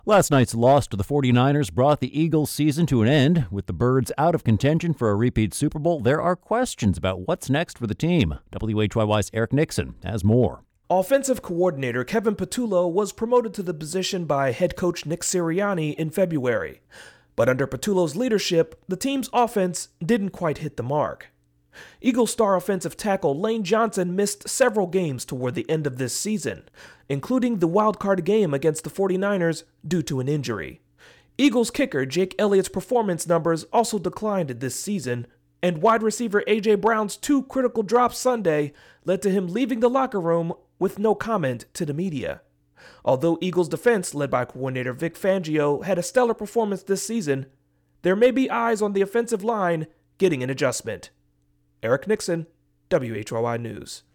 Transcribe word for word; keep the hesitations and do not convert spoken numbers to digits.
Last night's loss to the 49ers brought the Eagles' season to an end. With the Birds out of contention for a repeat Super Bowl, there are questions about what's next for the team. W H Y Y's Eric Nixon has more. Offensive coordinator Kevin Patullo was promoted to the position by head coach Nick Sirianni in February. But under Patullo's leadership, the team's offense didn't quite hit the mark. Eagles star offensive tackle Lane Johnson missed several games toward the end of this season, including the wildcard game against the 49ers due to an injury. Eagles kicker Jake Elliott's performance numbers also declined this season, and wide receiver A J. Brown's two critical drops Sunday led to him leaving the locker room with no comment to the media. Although Eagles defense, led by coordinator Vic Fangio, had a stellar performance this season, there may be eyes on the offensive line getting an adjustment. Eric Nixon, W H Y Y News.